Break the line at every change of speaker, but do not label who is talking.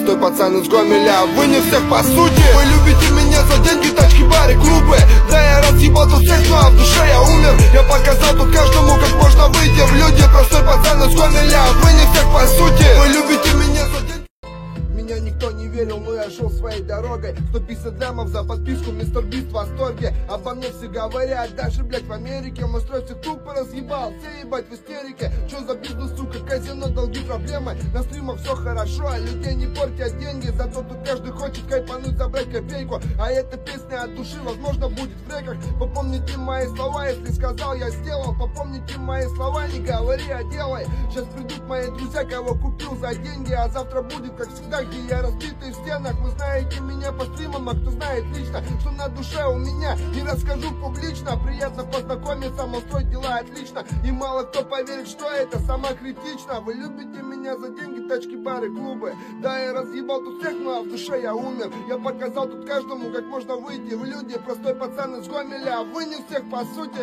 простой пацан из Гомеля. Вы не всех по сути. Вы любите меня за деньги, тачки, бары, клубы. Да я разъебал тут всех, но в душе я умер. Я показал тут каждому, как можно выйти в люди. Простой пацан из Гомеля. Вы не всех по сути. Вы любите меня за деньги. Меня никто не верил, но я шел своей дорогой. 150 лямов за подписку, мистер Бист в восторге. Обо мне все говорят, даже, блять, в Америке. Мой строй все тупо разъебал, все ебать в истерике. Чё за бизнес, сука, казино, долги, проблемы. На стримах все хорошо, а людей не портят деньги. Зато тут каждый хочет кайпануть, забрать копейку. А эта песня от души, возможно, будет в треках. Попомните мои слова, если сказал, я сделал. Попомните мои слова, не говори, а делай. Сейчас придут мои друзья, кого купил за деньги. А завтра будет, как всегда, где я разбитый в стенах. Вы знаете меня по стримам, а кто знает лично, что на душе у меня, не расскажу публично. Приятно познакомиться, мол, строить дела отлично. И мало кто поверит, что это самокритично. Вы любите меня за деньги, тачки, бары, клубы. Да, я разъебал тут всех, но в душе я умер. Я показал тут каждому, как можно выйти в люди. Простой пацан из Гомеля, вы не всех по сути.